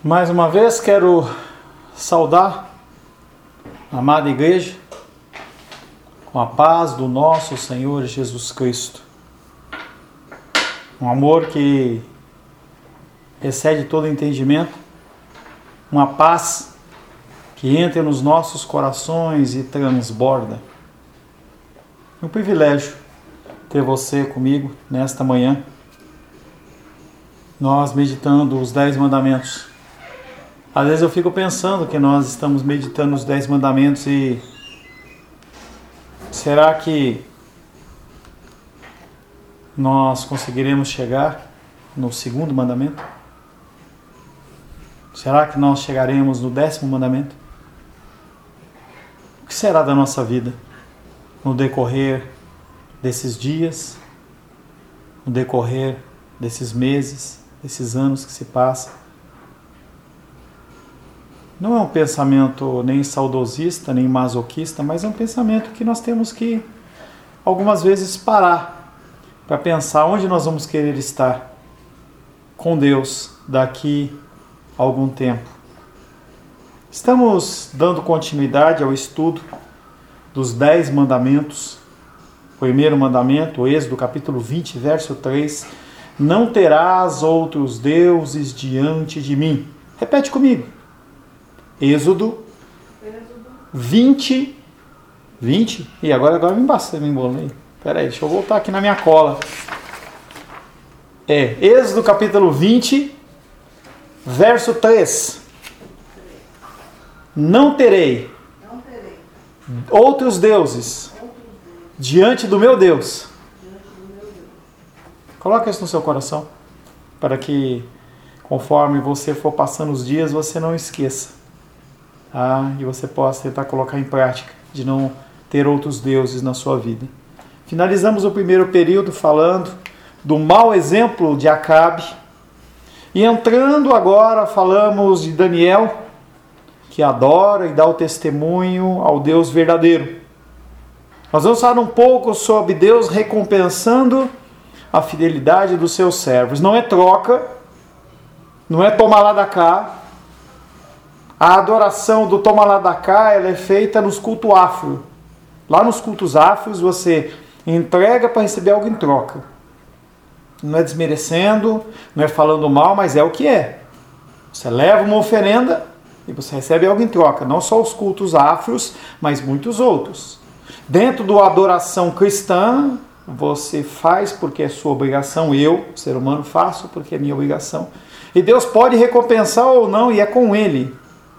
Mais uma vez quero saudar a amada igreja com a paz do nosso Senhor Jesus Cristo. Um amor que excede todo entendimento, uma paz que entra nos nossos corações e transborda. É um privilégio ter você comigo nesta manhã, nós meditando os 10 mandamentos. Às vezes eu fico pensando que nós estamos meditando os 10 mandamentos e será que nós conseguiremos chegar no segundo mandamento? Será que nós chegaremos no 10º mandamento? O que será da nossa vida no decorrer desses dias, no decorrer desses meses, desses anos que se passam? Não é um pensamento nem saudosista, nem masoquista, mas é um pensamento que nós temos que, algumas vezes, parar para pensar onde nós vamos querer estar com Deus daqui a algum tempo. Estamos dando continuidade ao estudo dos 10 mandamentos. O primeiro mandamento, Êxodo capítulo 20, verso 3. Não terás outros deuses diante de mim. Repete comigo. Êxodo 20. E agora me embolei. Peraí, deixa eu voltar aqui na minha cola. Êxodo capítulo 20, verso 3. Não terei outros deuses diante do meu Deus. Coloque isso no seu coração, para que, conforme você for passando os dias, você não esqueça. E você possa tentar colocar em prática, de não ter outros deuses na sua vida. Finalizamos o primeiro período falando do mau exemplo de Acabe. E entrando agora, falamos de Daniel, que adora e dá o testemunho ao Deus verdadeiro. Nós vamos falar um pouco sobre Deus recompensando a fidelidade dos seus servos. Não é troca, não é tomar lá da cá. A adoração do toma lá da cá, ela é feita nos cultos afro. Lá nos cultos afros você entrega para receber algo em troca. Não é desmerecendo, não é falando mal, mas é o que é. Você leva uma oferenda e você recebe algo em troca. Não só os cultos afros, mas muitos outros. Dentro da adoração cristã, você faz porque é sua obrigação. Eu, ser humano, faço porque é minha obrigação. E Deus pode recompensar ou não, e é com Ele.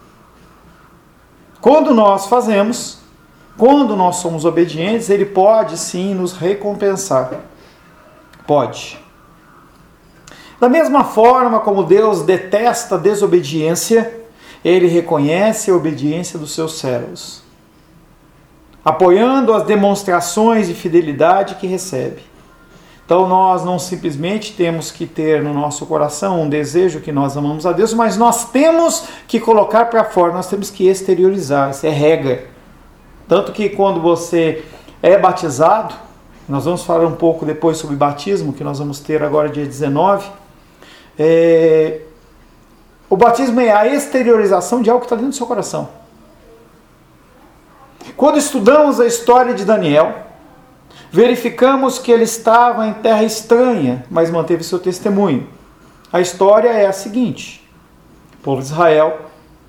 Quando nós fazemos, quando nós somos obedientes, Ele pode sim nos recompensar. Pode. Da mesma forma como Deus detesta a desobediência, Ele reconhece a obediência dos seus servos, apoiando as demonstrações de fidelidade que recebe. Então nós não simplesmente temos que ter no nosso coração um desejo que nós amamos a Deus, mas nós temos que colocar para fora, nós temos que exteriorizar, isso é regra. Tanto que quando você é batizado, nós vamos falar um pouco depois sobre batismo, que nós vamos ter agora dia 19, o batismo é a exteriorização de algo que está dentro do seu coração. Quando estudamos a história de Daniel, verificamos que ele estava em terra estranha, mas manteve seu testemunho. A história é a seguinte: o povo de Israel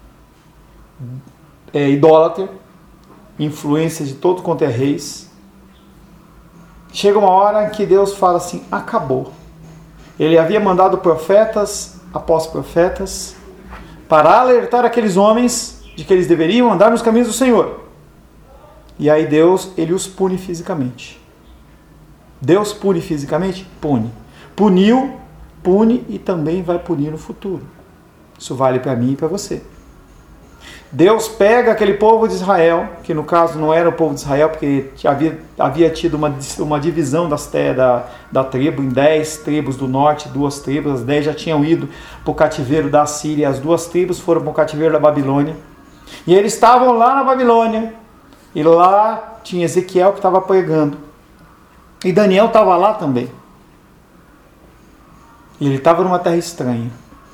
é idólatra, influência de todo quanto é reis. Chega uma hora em que Deus fala assim: acabou. Ele havia mandado profetas após profetas para alertar aqueles homens de que eles deveriam andar nos caminhos do Senhor. E aí Deus, Ele os pune fisicamente. Deus pune fisicamente? Pune. Puniu, pune e também vai punir no futuro. Isso vale para mim e para você. Deus pega aquele povo de Israel, que no caso não era o povo de Israel, porque havia tido uma divisão da tribo, em 10 tribos do norte, 2 tribos, as 10 já tinham ido para o cativeiro da Síria, as 2 tribos foram para o cativeiro da Babilônia. E eles estavam lá na Babilônia, e lá tinha Ezequiel que estava pregando. E Daniel estava lá também. E ele estava numa terra estranha.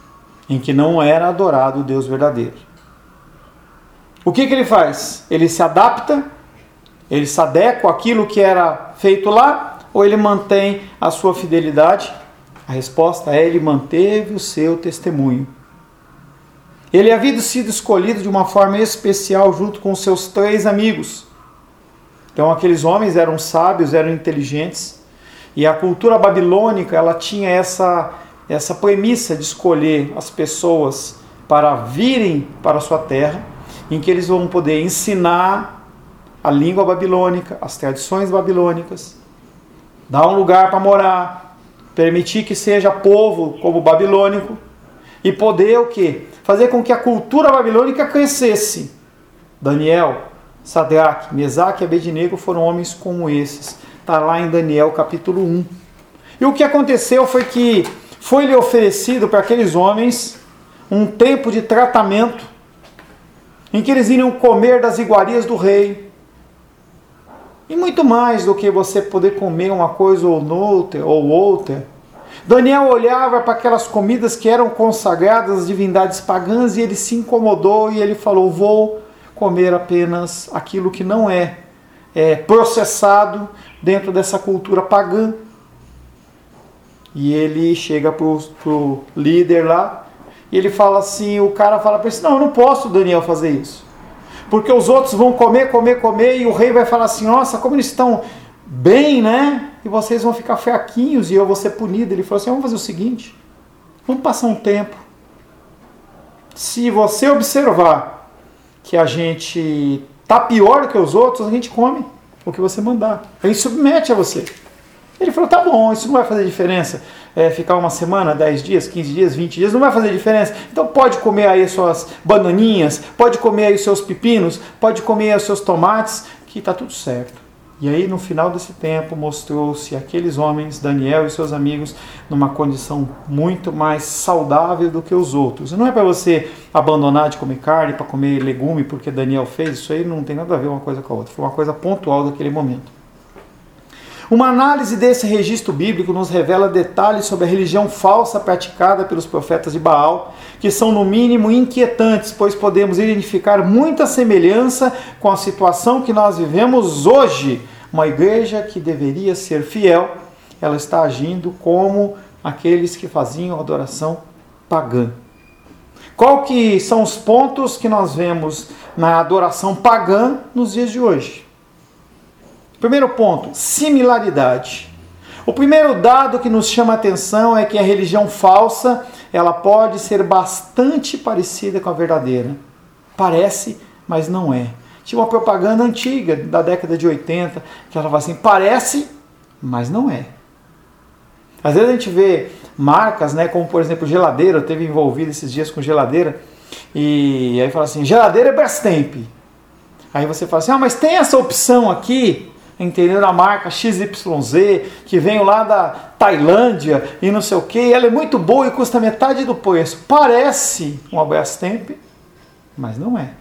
em que não era adorado o Deus verdadeiro. O que ele faz? Ele se adapta, ele se adequa àquilo que era feito lá, ou ele mantém a sua fidelidade? A resposta é: ele manteve o seu testemunho. Ele havia sido escolhido de uma forma especial junto com seus 3 amigos. Então aqueles homens eram sábios, eram inteligentes, e a cultura babilônica ela tinha essa premissa de escolher as pessoas para virem para a sua terra, em que eles vão poder ensinar a língua babilônica, as tradições babilônicas, dar um lugar para morar, permitir que seja povo como babilônico, e poder o quê? Fazer com que a cultura babilônica crescesse. Daniel, Sadraque, Mesaque e Abednego foram homens como esses. Está lá em Daniel capítulo 1. E o que aconteceu foi que foi-lhe oferecido para aqueles homens um tempo de tratamento em que eles iriam comer das iguarias do rei. E muito mais do que você poder comer uma coisa ou outra. Daniel olhava para aquelas comidas que eram consagradas às divindades pagãs e ele se incomodou e ele falou: vou comer apenas aquilo que não é processado dentro dessa cultura pagã. E ele chega pro líder lá e ele fala assim, o cara fala para ele: não, eu não posso, Daniel, fazer isso. Porque os outros vão comer e o rei vai falar assim: nossa, como eles estão bem, né? E vocês vão ficar fraquinhos e eu vou ser punido. Ele falou assim: vamos fazer o seguinte, vamos passar um tempo. Se você observar que a gente tá pior do que os outros, a gente come o que você mandar. Ele submete a você. Ele falou: tá bom, isso não vai fazer diferença. Ficar uma semana, 10 dias, 15 dias, 20 dias, não vai fazer diferença. Então pode comer aí as suas bananinhas, pode comer aí os seus pepinos, pode comer aí os seus tomates, que tá tudo certo. E aí no final desse tempo mostrou-se aqueles homens, Daniel e seus amigos, numa condição muito mais saudável do que os outros. Não é para você abandonar de comer carne, para comer legume, porque Daniel fez, isso aí não tem nada a ver uma coisa com a outra. Foi uma coisa pontual daquele momento. Uma análise desse registro bíblico nos revela detalhes sobre a religião falsa praticada pelos profetas de Baal, que são no mínimo inquietantes, pois podemos identificar muita semelhança com a situação que nós vivemos hoje. Uma igreja que deveria ser fiel, ela está agindo como aqueles que faziam adoração pagã. Qual que são os pontos que nós vemos na adoração pagã nos dias de hoje? Primeiro ponto, similaridade. O primeiro dado que nos chama a atenção é que a religião falsa, ela pode ser bastante parecida com a verdadeira. Parece, mas não é. Tinha uma propaganda antiga, da década de 80, que ela fala assim: parece, mas não é. Às vezes a gente vê marcas, né, como por exemplo geladeira. Eu esteve envolvido esses dias com geladeira, e aí fala assim: geladeira é Brastemp. Aí você fala assim: mas tem essa opção aqui, entendeu? A marca XYZ, que vem lá da Tailândia e não sei o que, ela é muito boa e custa metade do preço. Parece uma Brastemp, mas não é.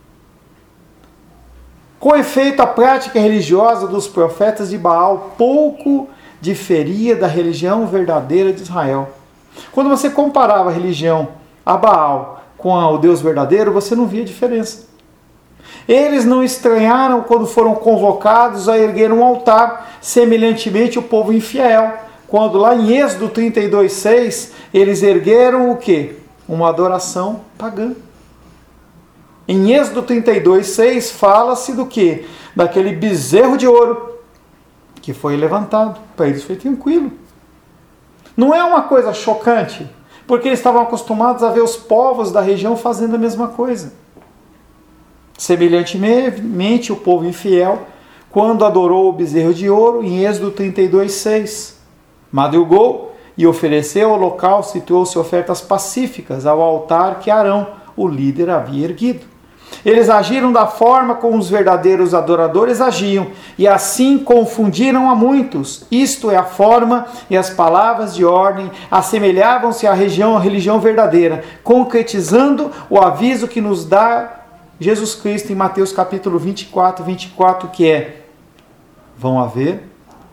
Com efeito, a prática religiosa dos profetas de Baal pouco diferia da religião verdadeira de Israel. Quando você comparava a religião a Baal com o Deus verdadeiro, você não via diferença. Eles não estranharam quando foram convocados a erguer um altar, semelhantemente o povo infiel, quando lá em Êxodo 32:6, eles ergueram o quê? Uma adoração pagã. Em Êxodo 32:6 fala-se do quê? Daquele bezerro de ouro que foi levantado. Para eles foi tranquilo. Não é uma coisa chocante, porque eles estavam acostumados a ver os povos da região fazendo a mesma coisa. Semelhantemente, o povo infiel, quando adorou o bezerro de ouro, em Êxodo 32:6, madrugou e ofereceu holocausto e trouxe ofertas pacíficas ao altar que Arão, o líder, havia erguido. Eles agiram da forma como os verdadeiros adoradores agiam, e assim confundiram a muitos. Isto é, a forma e as palavras de ordem assemelhavam-se à religião verdadeira, concretizando o aviso que nos dá Jesus Cristo em Mateus capítulo 24, que é: vão haver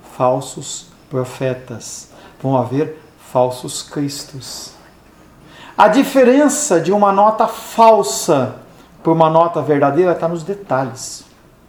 falsos profetas, vão haver falsos cristos. A diferença de uma nota falsa por uma nota verdadeira está nos detalhes.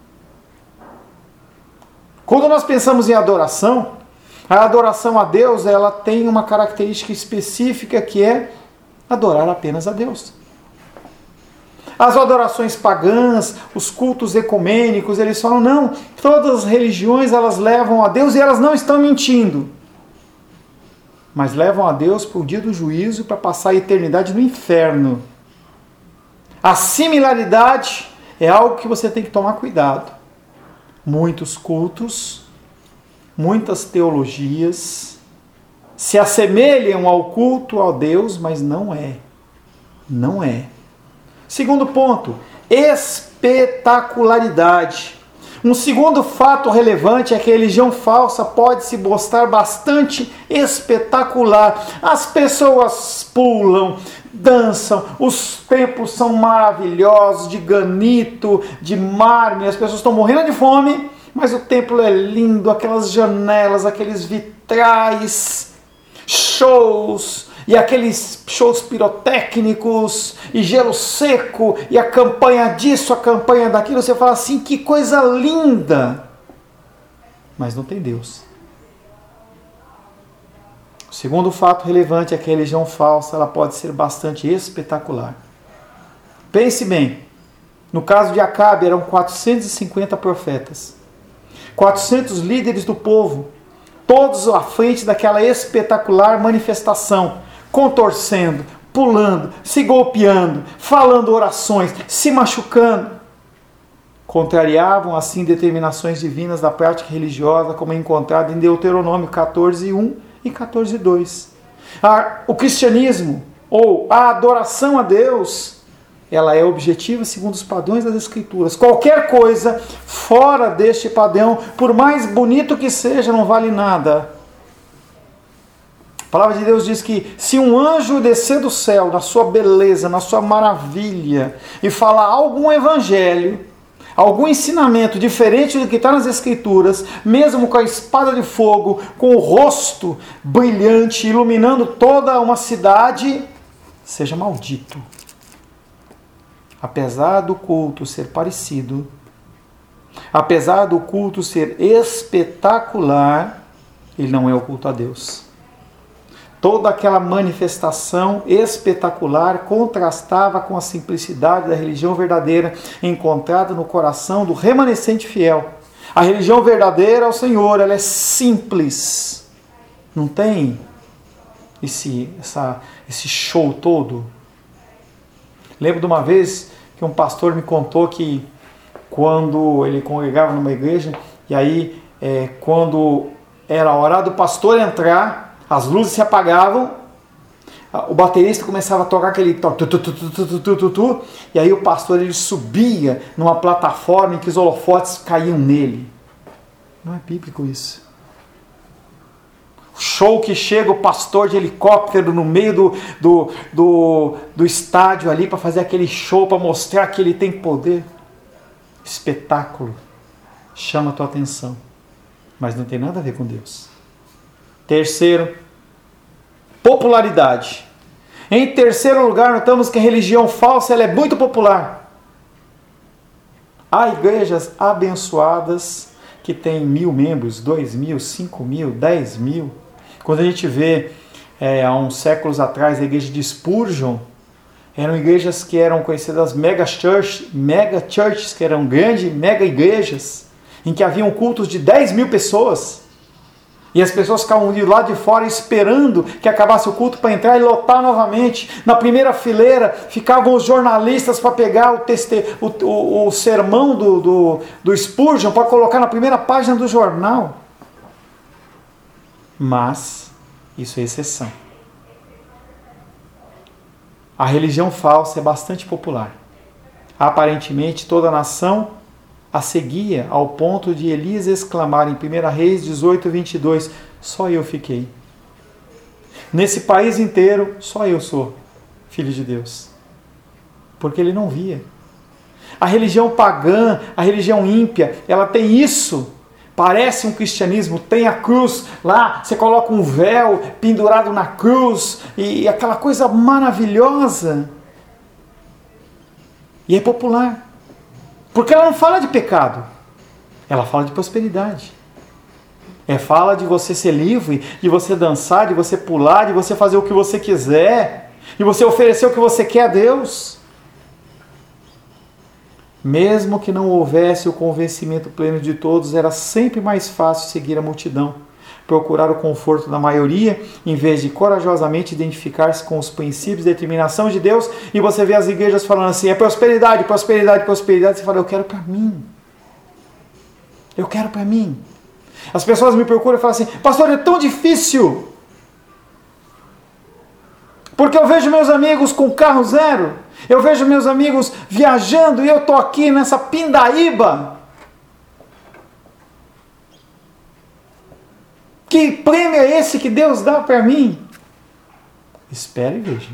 Quando nós pensamos em adoração, a adoração a Deus, ela tem uma característica específica que é adorar apenas a Deus. As adorações pagãs, os cultos ecumênicos, eles falam, não, todas as religiões elas levam a Deus e elas não estão mentindo. Mas levam a Deus para o dia do juízo, para passar a eternidade no inferno. A similaridade é algo que você tem que tomar cuidado. Muitos cultos, muitas teologias se assemelham ao culto a Deus, mas não é. Não é. Segundo ponto, espetacularidade. Um segundo fato relevante é que a religião falsa pode se mostrar bastante espetacular. As pessoas pulam, dançam, os templos são maravilhosos, de granito, de mármore, as pessoas estão morrendo de fome, mas o templo é lindo, aquelas janelas, aqueles vitrais, shows, e aqueles shows pirotécnicos, e gelo seco, e a campanha disso, a campanha daquilo, você fala assim, que coisa linda! Mas não tem Deus. O segundo fato relevante é que a religião falsa ela pode ser bastante espetacular. Pense bem, no caso de Acabe eram 450 profetas, 400 líderes do povo, todos à frente daquela espetacular manifestação, contorcendo, pulando, se golpeando, falando orações, se machucando. Contrariavam assim determinações divinas da prática religiosa, como é encontrado em Deuteronômio 14:1 e 14:2. O cristianismo, ou a adoração a Deus, ela é objetiva segundo os padrões das Escrituras. Qualquer coisa fora deste padrão, por mais bonito que seja, não vale nada. A palavra de Deus diz que se um anjo descer do céu, na sua beleza, na sua maravilha, e falar algum evangelho, algum ensinamento diferente do que está nas Escrituras, mesmo com a espada de fogo, com o rosto brilhante, iluminando toda uma cidade, seja maldito. Apesar do culto ser parecido, apesar do culto ser espetacular, ele não é o culto a Deus. Toda aquela manifestação espetacular contrastava com a simplicidade da religião verdadeira encontrada no coração do remanescente fiel. A religião verdadeira ao Senhor, ela é simples. Não tem esse show todo. Lembro de uma vez que um pastor me contou que quando ele congregava numa igreja, e aí quando era a hora do pastor entrar, as luzes se apagavam, o baterista começava a tocar aquele toque, e aí o pastor ele subia numa plataforma em que os holofotes caíam nele. Não é bíblico isso. O show que chega o pastor de helicóptero no meio do estádio ali para fazer aquele show, para mostrar que ele tem poder. Espetáculo. Chama a tua atenção. Mas não tem nada a ver com Deus. Terceiro, popularidade. Em terceiro lugar, notamos que a religião falsa ela é muito popular. Há igrejas abençoadas que têm 1.000 membros, 2.000, 5.000, 10.000. Quando a gente vê, há uns séculos atrás, a igreja de Spurgeon, eram igrejas que eram conhecidas mega churches, que eram grandes mega igrejas, em que haviam cultos de 10.000 pessoas. E as pessoas ficavam de lado de fora esperando que acabasse o culto para entrar e lotar novamente. Na primeira fileira ficavam os jornalistas para pegar o sermão do Spurgeon para colocar na primeira página do jornal. Mas isso é exceção. A religião falsa é bastante popular. Aparentemente toda a nação a seguia ao ponto de Elias exclamar em 1 Reis 18:22, só eu fiquei. Nesse país inteiro, só eu sou filho de Deus. Porque ele não via. A religião pagã, a religião ímpia, ela tem isso. parece um cristianismo, tem a cruz lá, você coloca um véu pendurado na cruz e aquela coisa maravilhosa. E é popular. Porque ela não fala de pecado, ela fala de prosperidade. Fala de você ser livre, de você dançar, de você pular, de você fazer o que você quiser, de você oferecer o que você quer a Deus. Mesmo que não houvesse o convencimento pleno de todos, era sempre mais fácil seguir a multidão, procurar o conforto da maioria, em vez de corajosamente identificar-se com os princípios e determinação de Deus. E você vê as igrejas falando assim, é prosperidade, prosperidade, prosperidade. Você fala, eu quero para mim. Eu quero para mim. As pessoas me procuram e falam assim, pastor, é tão difícil. Porque eu vejo meus amigos com carro zero, eu vejo meus amigos viajando e eu estou aqui nessa pindaíba. Que prêmio é esse que Deus dá para mim? Espere e veja.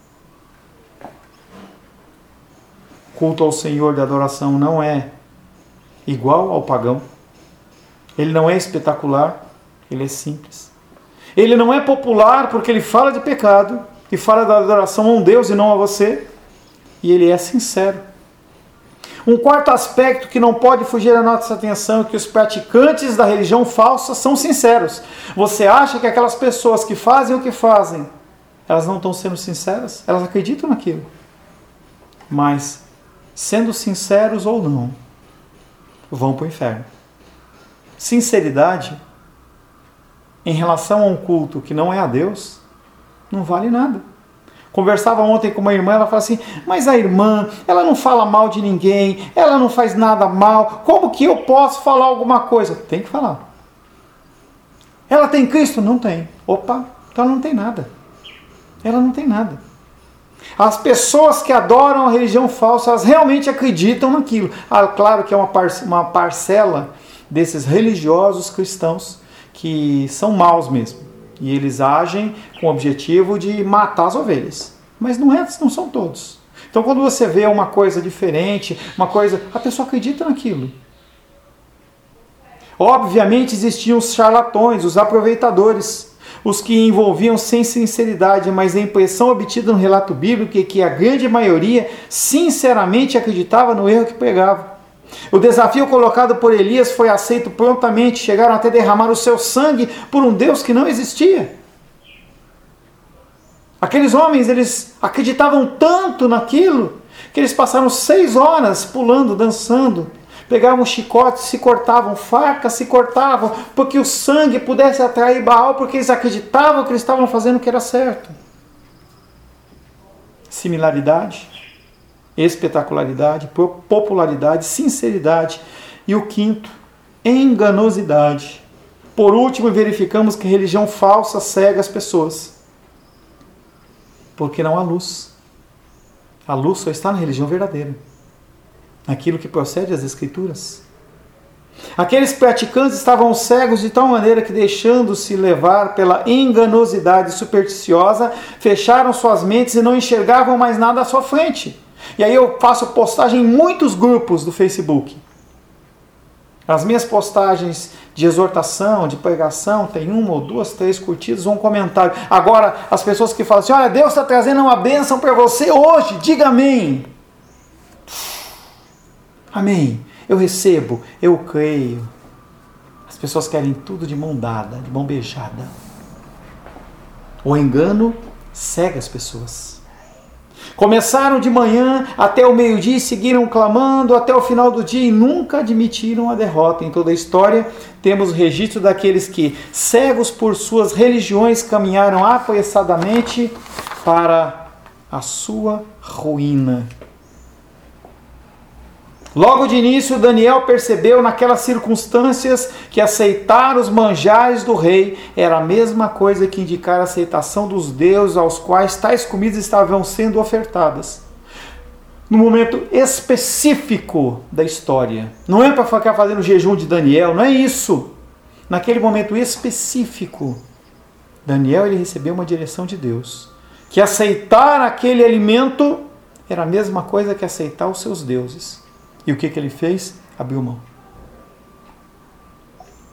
Culto ao Senhor de adoração não é igual ao pagão. Ele não é espetacular, ele é simples. Ele não é popular porque ele fala de pecado e fala da adoração a um Deus e não a você. E ele é sincero. Um quarto aspecto que não pode fugir da nossa atenção é que os praticantes da religião falsa são sinceros. Você acha que aquelas pessoas que fazem o que fazem, elas não estão sendo sinceras? Elas acreditam naquilo. Mas, sendo sinceros ou não, vão para o inferno. Sinceridade, em relação a um culto que não é a Deus, não vale nada. Conversava ontem com uma irmã, ela fala assim, mas a irmã, ela não fala mal de ninguém, ela não faz nada mal, como que eu posso falar alguma coisa? Tem que falar. Ela tem Cristo? Não tem. Opa, então ela não tem nada. Ela não tem nada. As pessoas que adoram a religião falsa, elas realmente acreditam naquilo. Claro que é uma parcela desses religiosos cristãos que são maus mesmo. E eles agem com o objetivo de matar as ovelhas. Mas não são todos. Então quando você vê uma coisa diferente, a pessoa acredita naquilo. Obviamente existiam os charlatões, os aproveitadores, os que envolviam sem sinceridade, mas a impressão obtida no relato bíblico é que a grande maioria sinceramente acreditava no erro que pregava. O desafio colocado por Elias foi aceito prontamente, chegaram até derramar o seu sangue por um Deus que não existia. Aqueles homens, eles acreditavam tanto naquilo, que eles passaram 6 horas pulando, dançando, pegavam chicotes, se cortavam, facas se cortavam, porque o sangue pudesse atrair Baal, porque eles acreditavam que eles estavam fazendo o que era certo. Similaridade, espetacularidade, popularidade, sinceridade. E o quinto, enganosidade. Por último, verificamos que a religião falsa cega as pessoas. Porque não há luz. A luz só está na religião verdadeira. Naquilo que procede das Escrituras. Aqueles praticantes estavam cegos de tal maneira que, deixando-se levar pela enganosidade supersticiosa, fecharam suas mentes e não enxergavam mais nada à sua frente. E aí eu faço postagem em muitos grupos do Facebook. As minhas postagens de exortação, de pregação, tem 1 ou 2, 3 curtidas, um comentário. Agora, as pessoas que falam assim, olha, Deus está trazendo uma bênção para você hoje, diga amém. Amém. Eu recebo, eu creio. As pessoas querem tudo de mão dada, de mão beijada. O engano cega as pessoas. Começaram de manhã até o meio-dia e seguiram clamando até o final do dia e nunca admitiram a derrota. Em toda a história, temos o registro daqueles que, cegos por suas religiões, caminharam apressadamente para a sua ruína. Logo de início, Daniel percebeu naquelas circunstâncias que aceitar os manjares do rei era a mesma coisa que indicar a aceitação dos deuses aos quais tais comidas estavam sendo ofertadas. No momento específico da história. Não é para ficar fazendo o jejum de Daniel, não é isso. Naquele momento específico, Daniel ele recebeu uma direção de Deus. Que aceitar aquele alimento era a mesma coisa que aceitar os seus deuses. E o que ele fez? Abriu mão.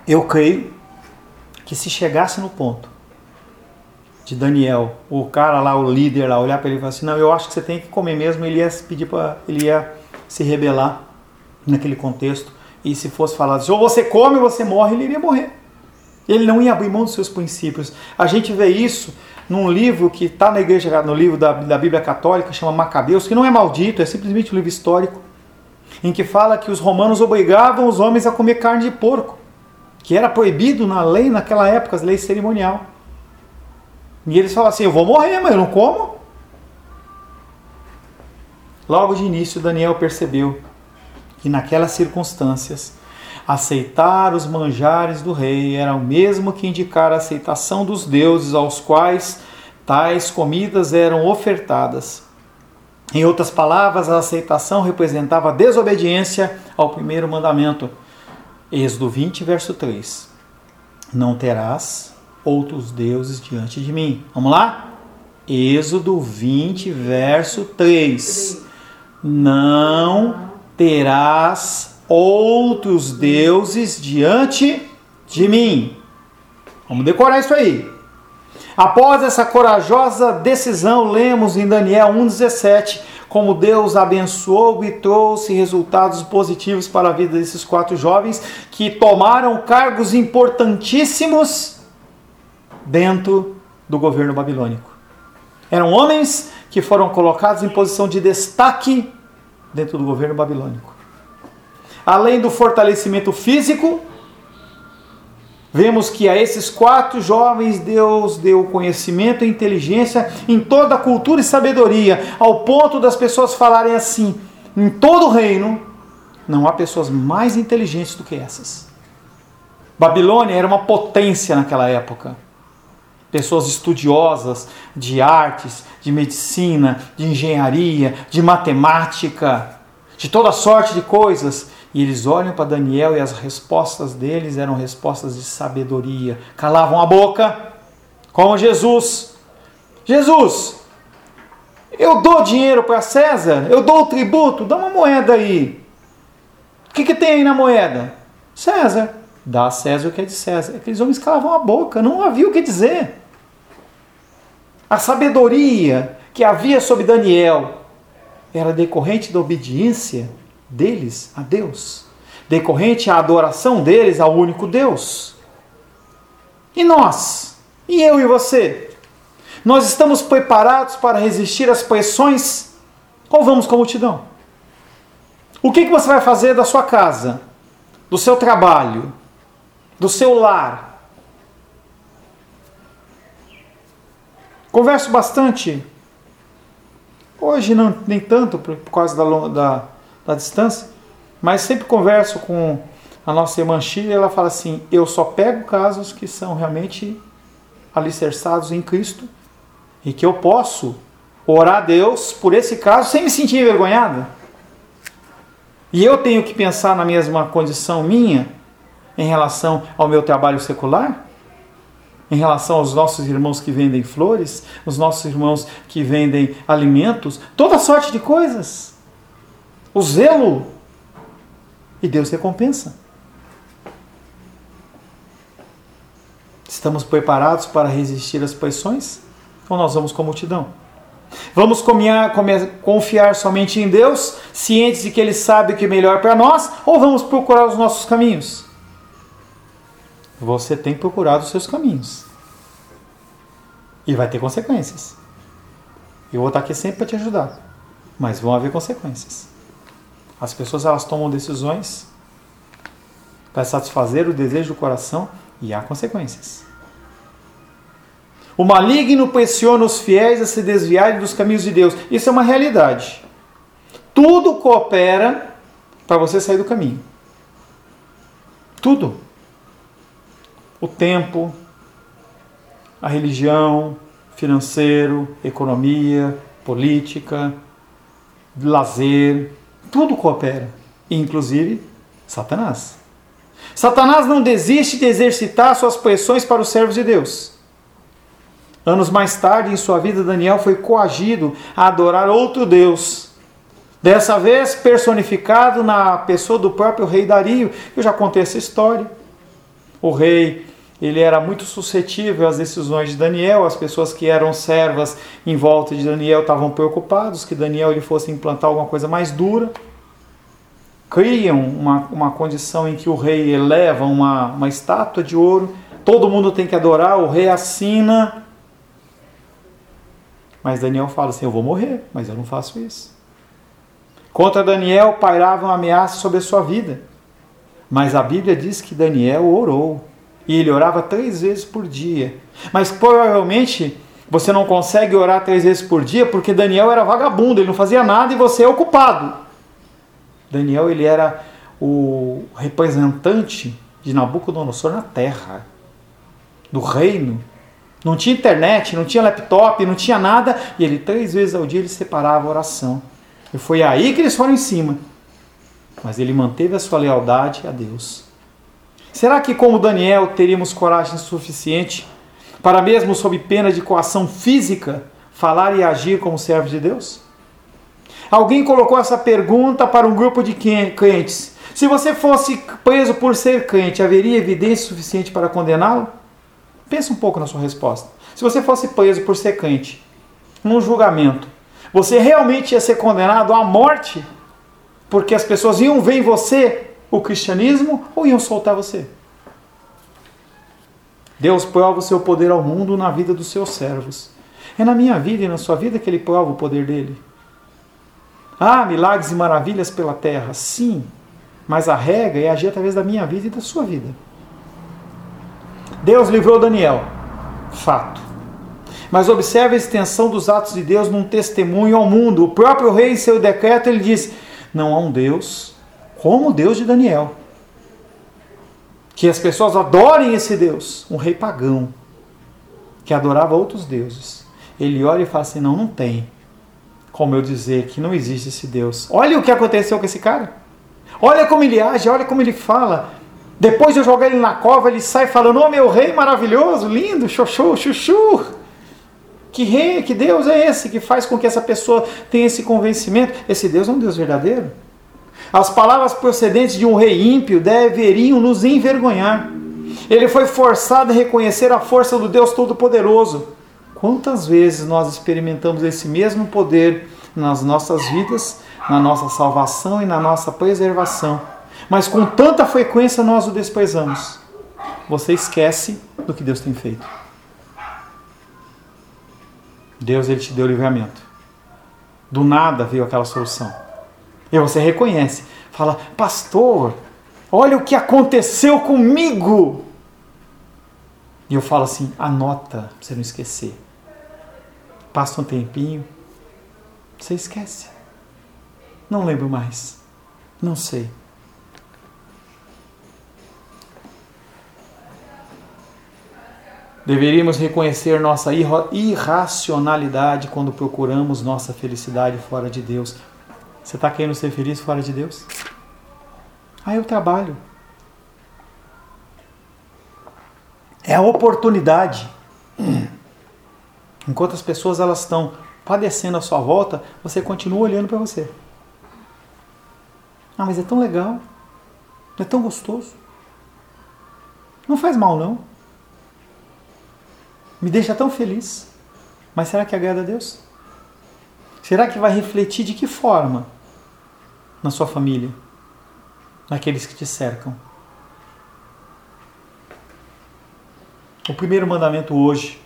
Eu creio que se chegasse no ponto de Daniel, o cara lá, o líder lá, olhar para ele e falar assim, não, eu acho que você tem que comer mesmo, ele ia ele ia se rebelar naquele contexto, e se fosse falado assim, ou você come ou você morre, ele iria morrer. Ele não ia abrir mão dos seus princípios. A gente vê isso num livro que está na igreja, no livro da Bíblia Católica, chama Macabeus, que não é maldito, é simplesmente um livro histórico, em que fala que os romanos obrigavam os homens a comer carne de porco, que era proibido na lei naquela época, as leis cerimonial. E eles falam assim, eu vou morrer, mas eu não como. Logo de início, Daniel percebeu que naquelas circunstâncias, aceitar os manjares do rei era o mesmo que indicar a aceitação dos deuses aos quais tais comidas eram ofertadas. Em outras palavras, a aceitação representava a desobediência ao primeiro mandamento. Êxodo 20, verso 3. Não terás outros deuses diante de mim. Vamos lá? Êxodo 20, verso 3. Não terás outros deuses diante de mim. Vamos decorar isso aí. Após essa corajosa decisão, lemos em Daniel 1,17 como Deus abençoou e trouxe resultados positivos para a vida desses 4 jovens que tomaram cargos importantíssimos dentro do governo babilônico. Eram homens que foram colocados em posição de destaque dentro do governo babilônico. Além do fortalecimento físico, vemos que a esses 4 jovens Deus deu conhecimento e inteligência em toda a cultura e sabedoria, ao ponto das pessoas falarem assim, em todo o reino, não há pessoas mais inteligentes do que essas. Babilônia era uma potência naquela época. Pessoas estudiosas de artes, de medicina, de engenharia, de matemática, de toda sorte de coisas. E eles olham para Daniel e as respostas deles eram respostas de sabedoria. Calavam a boca, como Jesus. Jesus, eu dou dinheiro para César, eu dou o tributo, dá uma moeda aí. O que tem aí na moeda? César. Dá a César o que é de César. Aqueles homens calavam a boca, não havia o que dizer. A sabedoria que havia sobre Daniel era decorrente da obediência deles a Deus, decorrente da adoração deles ao único Deus. E nós? E eu e você? Nós estamos preparados para resistir às pressões ou vamos com a multidão? O que você vai fazer da sua casa, do seu trabalho, do seu lar? Converso bastante, hoje não, nem tanto por causa da distância, mas sempre converso com a nossa irmã Sheila e ela fala assim, eu só pego casos que são realmente alicerçados em Cristo e que eu posso orar a Deus por esse caso sem me sentir envergonhada. E eu tenho que pensar na mesma condição minha em relação ao meu trabalho secular, em relação aos nossos irmãos que vendem flores, os nossos irmãos que vendem alimentos, toda sorte de coisas. O zelo. E Deus recompensa. Estamos preparados para resistir às pressões? Ou nós vamos com a multidão? Vamos confiar somente em Deus, cientes de que Ele sabe o que é melhor para nós, ou vamos procurar os nossos caminhos? Você tem procurado os seus caminhos. E vai ter consequências. Eu vou estar aqui sempre para te ajudar. Mas vão haver consequências. As pessoas elas tomam decisões para satisfazer o desejo do coração e há consequências. O maligno pressiona os fiéis a se desviarem dos caminhos de Deus. Isso é uma realidade. Tudo coopera para você sair do caminho. Tudo. O tempo, a religião, financeiro, economia, política, lazer, tudo coopera, inclusive Satanás. Satanás não desiste de exercitar suas pressões para os servos de Deus. Anos mais tarde, em sua vida, Daniel foi coagido a adorar outro Deus. Dessa vez personificado na pessoa do próprio rei Dario. Eu já contei essa história. O rei, ele era muito suscetível às decisões de Daniel. As pessoas que eram servas em volta de Daniel estavam preocupados que Daniel ele fosse implantar alguma coisa mais dura. Criam uma condição em que o rei eleva uma estátua de ouro, todo mundo tem que adorar, o rei assina. Mas Daniel fala assim, eu vou morrer, mas eu não faço isso. Contra Daniel pairava uma ameaça sobre a sua vida. Mas a Bíblia diz que Daniel orou. E ele orava 3 vezes por dia. Mas provavelmente você não consegue orar 3 vezes por dia porque Daniel era vagabundo, ele não fazia nada e você é ocupado. Daniel ele era o representante de Nabucodonosor na terra, do reino. Não tinha internet, não tinha laptop, não tinha nada. E ele 3 vezes ao dia ele separava a oração. E foi aí que eles foram em cima. Mas ele manteve a sua lealdade a Deus. Será que como Daniel teríamos coragem suficiente para mesmo sob pena de coação física falar e agir como servos de Deus? Alguém colocou essa pergunta para um grupo de crentes. Se você fosse preso por ser crente, haveria evidência suficiente para condená-lo? Pensa um pouco na sua resposta. Se você fosse preso por ser crente, num julgamento, você realmente ia ser condenado à morte? Porque as pessoas iam ver em você o cristianismo ou iam soltar você? Deus prova o seu poder ao mundo na vida dos seus servos. É na minha vida e na sua vida que Ele prova o poder dele. Ah, milagres e maravilhas pela terra, sim. Mas a regra é agir através da minha vida e da sua vida. Deus livrou Daniel. Fato. Mas observe a extensão dos atos de Deus num testemunho ao mundo. O próprio rei, em seu decreto, ele diz, não há um Deus como o Deus de Daniel. Que as pessoas adorem esse Deus. Um rei pagão, que adorava outros deuses. Ele olha e fala assim, não tem como eu dizer que não existe esse Deus. Olha o que aconteceu com esse cara. Olha como ele age, olha como ele fala. Depois de eu jogar ele na cova, ele sai falando, oh meu rei maravilhoso, lindo, xoxô, chuchu. Que rei, que Deus é esse que faz com que essa pessoa tenha esse convencimento? Esse Deus é um Deus verdadeiro. As palavras procedentes de um rei ímpio deveriam nos envergonhar. Ele foi forçado a reconhecer a força do Deus Todo-Poderoso. Quantas vezes nós experimentamos esse mesmo poder nas nossas vidas, na nossa salvação e na nossa preservação, mas com tanta frequência nós o desprezamos. Você esquece do que Deus tem feito. Deus ele te deu livramento. Do nada veio aquela solução. E você reconhece, fala, pastor, olha o que aconteceu comigo. E eu falo assim, anota, pra você não esquecer. Passa um tempinho, você esquece. Não lembro mais. Não sei. Deveríamos reconhecer nossa irracionalidade quando procuramos nossa felicidade fora de Deus. Você está querendo ser feliz fora de Deus? Ah, eu trabalho. É a oportunidade. Enquanto as pessoas elas estão padecendo à sua volta, você continua olhando para você. Ah, mas é tão legal. É tão gostoso. Não faz mal, não. Me deixa tão feliz. Mas será que agrada a Deus? Será que vai refletir de que forma na sua família? Naqueles que te cercam? O primeiro mandamento hoje,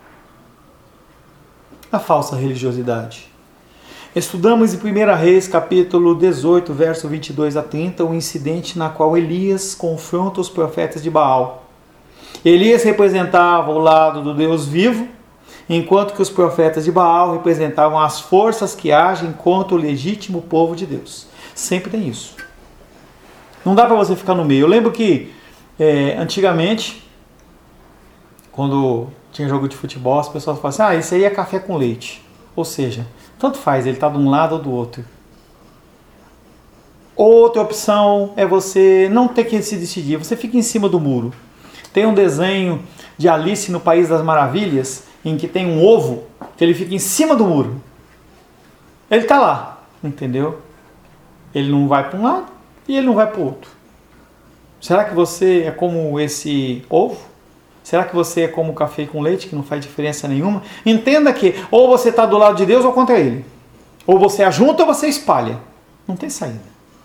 a falsa religiosidade. Estudamos em 1 Reis, capítulo 18, verso 22 a 30, o incidente na qual Elias confronta os profetas de Baal. Elias representava o lado do Deus vivo, enquanto que os profetas de Baal representavam as forças que agem contra o legítimo povo de Deus. Sempre tem isso. Não dá para você ficar no meio. Eu lembro que antigamente, quando tinha jogo de futebol, as pessoas falavam assim, isso aí é café com leite. Ou seja, tanto faz, ele está de um lado ou do outro. Outra opção é você não ter que se decidir, você fica em cima do muro. Tem um desenho de Alice no País das Maravilhas, em que tem um ovo, que ele fica em cima do muro. Ele está lá, entendeu? Ele não vai para um lado e ele não vai para o outro. Será que você é como esse ovo? Será que você é como o café com leite, que não faz diferença nenhuma? Entenda que ou você está do lado de Deus ou contra Ele. Ou você ajunta ou você espalha. Não tem saída.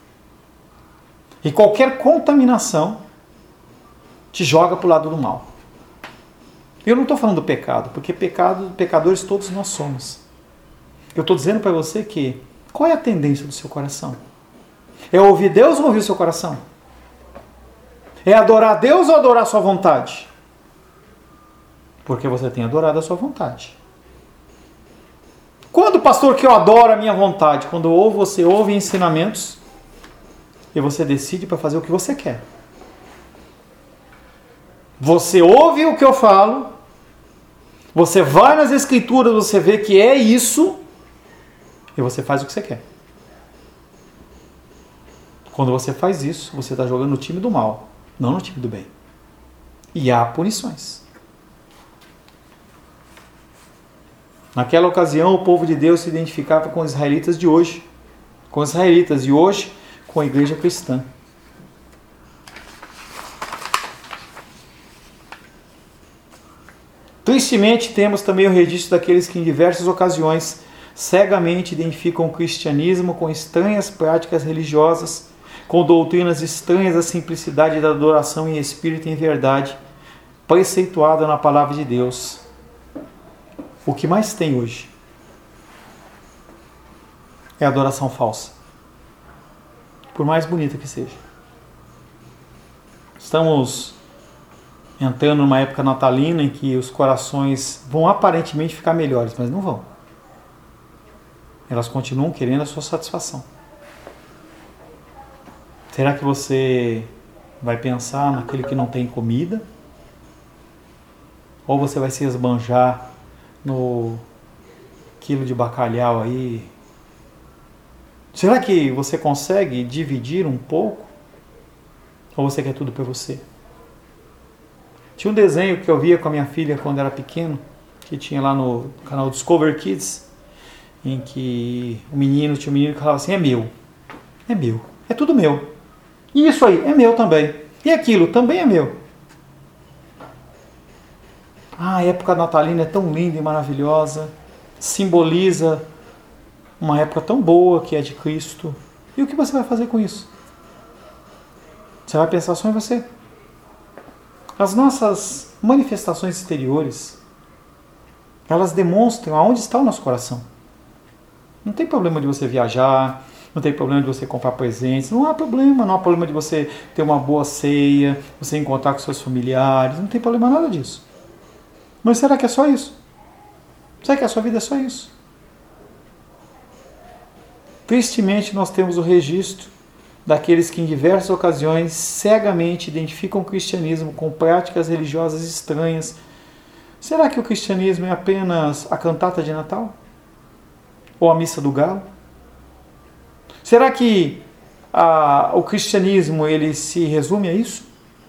E qualquer contaminação te joga para o lado do mal. Eu não estou falando do pecado, porque pecadores todos nós somos. Eu estou dizendo para você que, qual é a tendência do seu coração? É ouvir Deus ou ouvir o seu coração? É adorar Deus ou adorar a sua vontade? Porque você tem adorado a sua vontade. Quando, pastor, que eu adoro a minha vontade? Quando você ouve ensinamentos e você decide para fazer o que você quer. Você ouve o que eu falo, você vai nas escrituras, você vê que é isso, e você faz o que você quer. Quando você faz isso, você está jogando no time do mal, não no time do bem. E há punições. Naquela ocasião, o povo de Deus se identificava com os israelitas de hoje, com os israelitas, e hoje com a igreja cristã. Tristemente, temos também o registro daqueles que em diversas ocasiões cegamente identificam o cristianismo com estranhas práticas religiosas, com doutrinas estranhas à simplicidade da adoração em espírito e em verdade, preceituada na palavra de Deus. O que mais tem hoje é a adoração falsa, por mais bonita que seja. Estamos entrando numa época natalina em que os corações vão aparentemente ficar melhores, mas não vão. Elas continuam querendo a sua satisfação. Será que você vai pensar naquele que não tem comida? Ou você vai se esbanjar no quilo de bacalhau aí? Será que você consegue dividir um pouco? Ou você quer tudo para você? Tinha um desenho que eu via com a minha filha quando era pequeno, que tinha lá no canal Discover Kids, em que tinha um menino que falava assim, é meu, é tudo meu. E isso aí, é meu também. E aquilo também é meu. A época natalina é tão linda e maravilhosa, simboliza uma época tão boa que é de Cristo. E o que você vai fazer com isso? Você vai pensar só em você? As nossas manifestações exteriores, elas demonstram aonde está o nosso coração. Não tem problema de você viajar, não tem problema de você comprar presentes, não há problema de você ter uma boa ceia, você encontrar com seus familiares, não tem problema nada disso. Mas será que é só isso? Será que a sua vida é só isso? Tristemente, nós temos o registro daqueles que em diversas ocasiões cegamente identificam o cristianismo com práticas religiosas estranhas. Será que o cristianismo é apenas a cantata de Natal? Ou a missa do galo? Será que o cristianismo ele se resume a isso?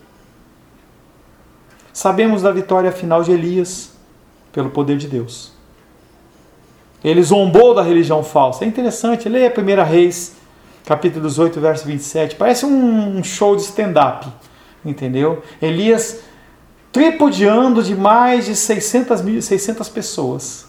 Sabemos da vitória final de Elias pelo poder de Deus. Ele zombou da religião falsa. É interessante, leia 1 Reis, capítulo 18, verso 27. Parece um show de stand-up, entendeu? Elias tripudiando de mais de 600 pessoas.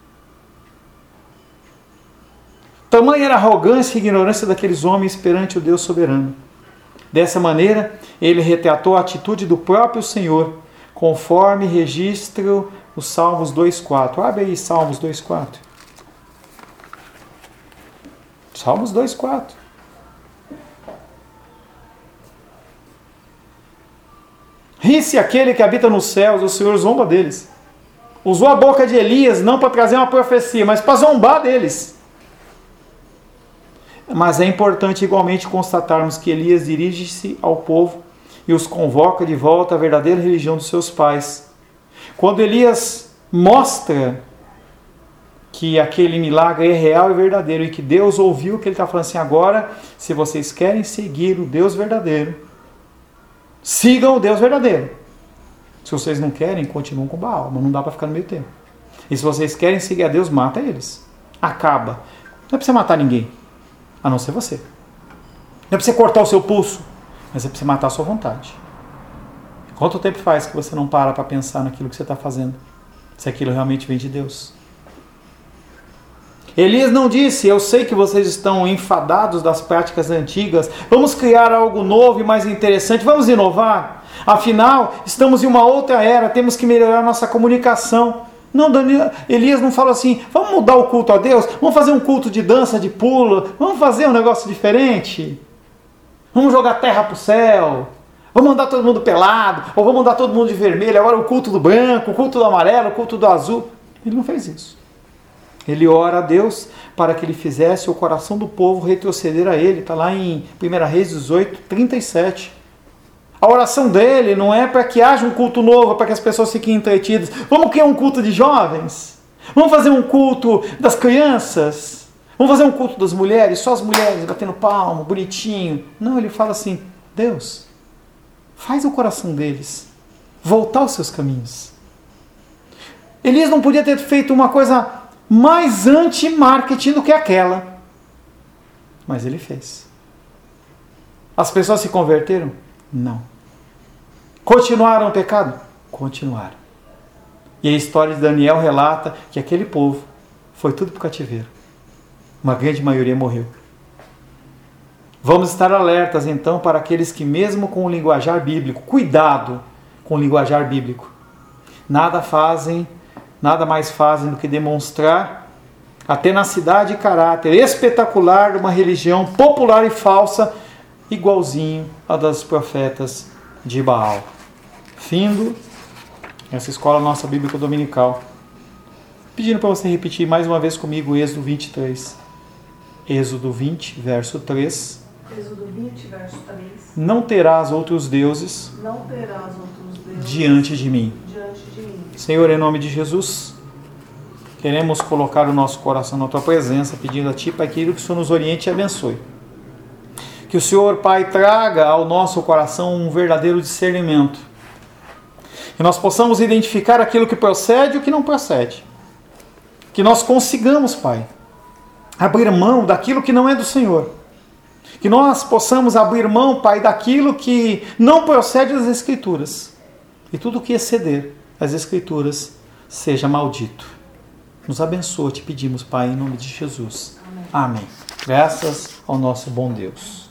Tamanha era a arrogância e ignorância daqueles homens perante o Deus soberano. Dessa maneira, ele retratou a atitude do próprio Senhor, conforme registra os Salmos 2,4. Abre aí Salmos 2,4. Salmos 2,4. Ri-se aquele que habita nos céus, o Senhor zomba deles. Usou a boca de Elias não para trazer uma profecia, mas para zombar deles. Mas é importante igualmente constatarmos que Elias dirige-se ao povo e os convoca de volta à verdadeira religião dos seus pais. Quando Elias mostra que aquele milagre é real e verdadeiro e que Deus ouviu que ele está falando assim, agora, se vocês querem seguir o Deus verdadeiro, sigam o Deus verdadeiro. Se vocês não querem, continuam com Baal, mas não dá para ficar no meio tempo. E se vocês querem seguir a Deus, mata eles. Acaba. Não é para você matar ninguém, a não ser você. Não é para você cortar o seu pulso, Mas é para você matar a sua vontade. Quanto tempo faz que você não para pensar naquilo que você está fazendo? Se aquilo realmente vem de Deus. Elias não disse: eu sei que vocês estão enfadados das práticas antigas, vamos criar algo novo e mais interessante, vamos inovar. Afinal, estamos em uma outra era, temos que melhorar nossa comunicação. Não, Elias não falou assim: vamos mudar o culto a Deus, vamos fazer um culto de dança, de pulo, vamos fazer um negócio diferente. Vamos jogar terra para o céu, vamos mandar todo mundo pelado, ou vamos mandar todo mundo de vermelho, agora o culto do branco, o culto do amarelo, o culto do azul. Ele não fez isso. Ele ora a Deus para que ele fizesse o coração do povo retroceder a ele. Está lá em 1 Reis 18, 37. A oração dele não é para que haja um culto novo, para que as pessoas fiquem entretidas. Vamos criar um culto de jovens? Vamos fazer um culto das crianças? Vamos fazer um culto das mulheres? Só as mulheres batendo palmo, bonitinho. Não, ele fala assim: Deus, faz o coração deles voltar aos seus caminhos. Elias não podia ter feito uma coisa mais anti-marketing do que aquela. Mas ele fez. As pessoas se converteram? Não. Continuaram o pecado? Continuaram. E a história de Daniel relata que aquele povo foi tudo para o cativeiro. Uma grande maioria morreu. Vamos estar alertas então para aqueles que, mesmo com o linguajar bíblico, cuidado com o linguajar bíblico, nada mais fazem do que demonstrar a tenacidade e caráter espetacular de uma religião popular e falsa, igualzinho a das profetas de Baal. Findo essa escola nossa bíblica dominical, pedindo para você repetir mais uma vez comigo Êxodo 23. Êxodo 20, verso 3. Êxodo 20, verso 3. Não terás outros deuses, diante de mim. Senhor, em nome de Jesus, queremos colocar o nosso coração na Tua presença, pedindo a Ti para aquilo que o Senhor nos oriente e abençoe. Que o Senhor, Pai, traga ao nosso coração um verdadeiro discernimento. Que nós possamos identificar aquilo que procede e o que não procede. Que nós consigamos, Pai, abrir mão daquilo que não é do Senhor. Que nós possamos abrir mão, Pai, daquilo que não procede das Escrituras. E tudo que exceder as Escrituras seja maldito. Nos abençoa, te pedimos, Pai, em nome de Jesus. Amém. Graças ao nosso bom Deus.